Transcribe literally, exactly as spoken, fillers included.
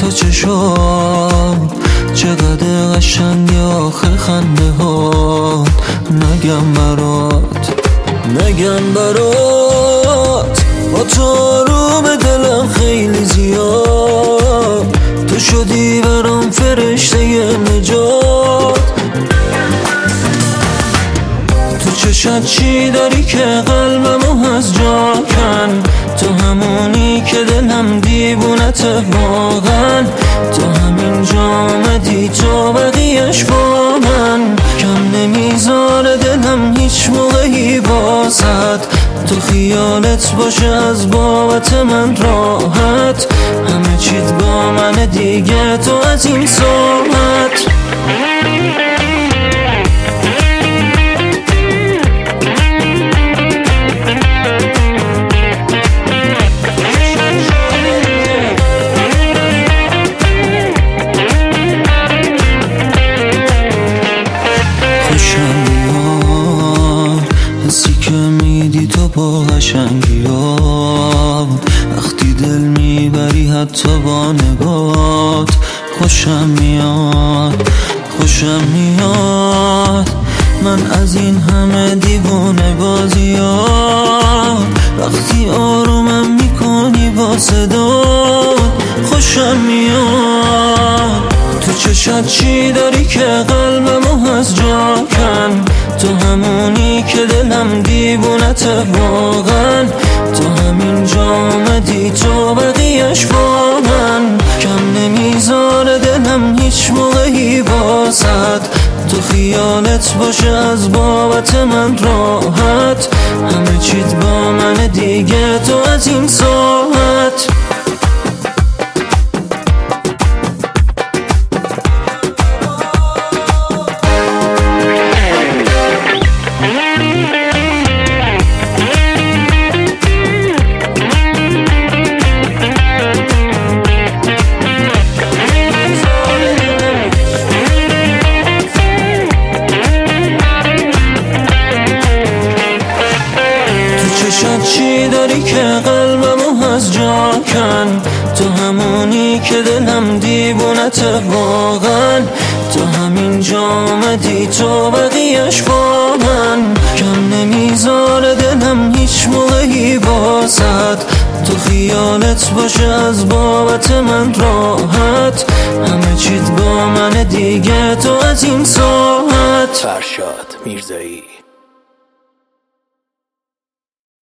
تا چشام چقدر قشنگی آخه خنده ها. نگم برات نگم برات با تو آروم دلم خیلی زیاد. تو شدی برام فرشته نجات. تو چشات چی داری که قلبمو از جا کن؟ تو همونی که دلم دیوونته واقعا. تو همین جا آمدی تو بقیهش با من. کم نمیذاره دلم هیچ موقعی بازد. تو خیالت باشه از بابت من راحت. همه چیت با من دیگه تو از این ساعت. حسی که میدی تو با قشنگی ها. وقتی دل میبری حتی با نگات. خوشم میاد خوشم میاد من از این همه دیوونه بازی ها. وقتی آرومم میکنی با صدات. خوشم میاد تو چشات چی داری که قلبمو از جا کن؟ تو همونی که دلم دیوونته واقعا. تو همین جا آمدی تو بقیهش با من. کم نمیذاره دلم هیچ موقعی بازد. تو خیالت باشه از بابت من راحت. همه چیت با من دیگه تو از این ساعت. چشات چی داری که قلبمو از جا کن؟ تو همونی که دلم دیوونته واقعا. تو همین جا آمدی تو بقیهش با من. کم نمیذاره دلم هیچ موقعی بازد. تو خیالت باشه از بابت من راحت. همه چیت با من دیگه تو از این ساعت. فرشاد میرزایی.